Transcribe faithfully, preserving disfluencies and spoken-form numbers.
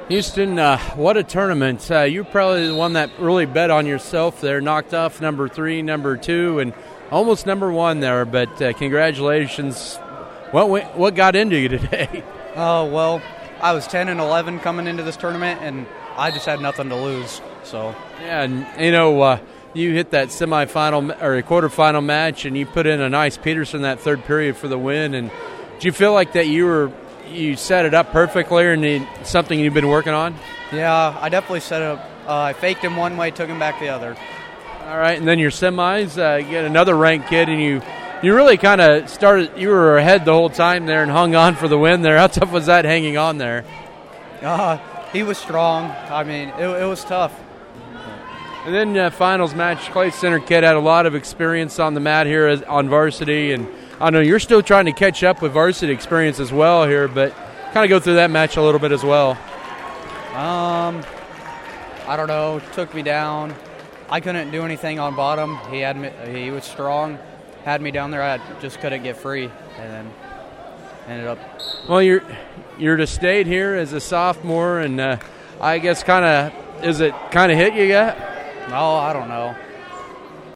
Houston, uh, what a tournament. Uh, you're probably the one that really bet on yourself there, knocked off number three, number two, and almost number one there, but uh, congratulations. What went, what got into you today? Oh, uh, well, I was ten and eleven coming into this tournament, and I just had nothing to lose. So Yeah, and, you know, uh, you hit that semifinal or quarterfinal match, and you put in a nice Peterson that third period for the win, and did you feel like that you were – you set it up perfectly, and it, something you've been working on? Yeah, I definitely set it up. Uh, I faked him one way, took him back the other. All right, and then your semis, uh, you get another ranked kid, and you you really kind of started, you were ahead the whole time there and hung on for the win there. How tough was that hanging on there? Uh, he was strong. I mean, it, it was tough. And then uh, finals match, Clay Center kid had a lot of experience on the mat here as, on varsity, and I know you're still trying to catch up with varsity experience as well here, but kind of go through that match a little bit as well. Um, I don't know. Took me down. I couldn't do anything on bottom. He had me. He was strong. Had me down there. I just couldn't get free, and then ended up. Well, you're you're to state here as a sophomore, and uh, I guess kind of is it kind of hit you yet? No, I don't know.